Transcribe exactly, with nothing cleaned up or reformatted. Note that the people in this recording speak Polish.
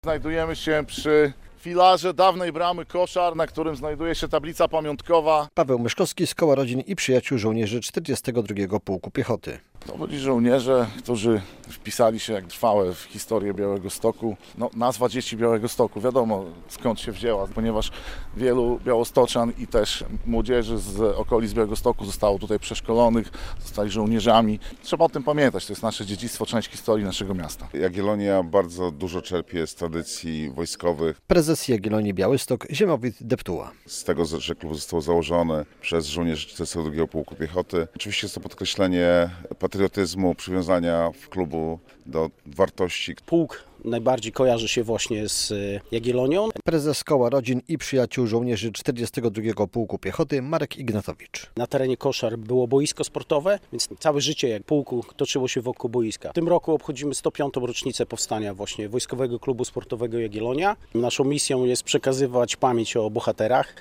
Znajdujemy się przy filarze dawnej bramy Koszar, na którym znajduje się tablica pamiątkowa. Paweł Myszkowski z Koła Rodzin i Przyjaciół Żołnierzy czterdziestego drugiego Pułku Piechoty. To byli żołnierze, którzy wpisali się jak trwałe w historię Białegostoku. No, nazwa Dzieci Białegostoku, wiadomo skąd się wzięła, ponieważ wielu białostoczan i też młodzieży z okolic Białegostoku zostało tutaj przeszkolonych, zostali żołnierzami. Trzeba o tym pamiętać, to jest nasze dziedzictwo, część historii naszego miasta. Jagiellonia bardzo dużo czerpie z tradycji wojskowych. Prezes Jagiellonii Białystok Ziemowit Deptuła. Z tego, że klub został założony przez żołnierzy czterdziestego drugiego Pułku Piechoty. Oczywiście jest to podkreślenie patriotyzmu, przywiązania w klubu do wartości. Pułk najbardziej kojarzy się właśnie z Jagiellonią. Prezes Koła Rodzin i Przyjaciół Żołnierzy czterdziestego drugiego Pułku Piechoty Marek Ignatowicz. Na terenie Koszar było boisko sportowe, więc całe życie jak pułku toczyło się wokół boiska. W tym roku obchodzimy sto piątą rocznicę powstania właśnie Wojskowego Klubu Sportowego Jagiellonia. Naszą misją jest przekazywać pamięć o bohaterach,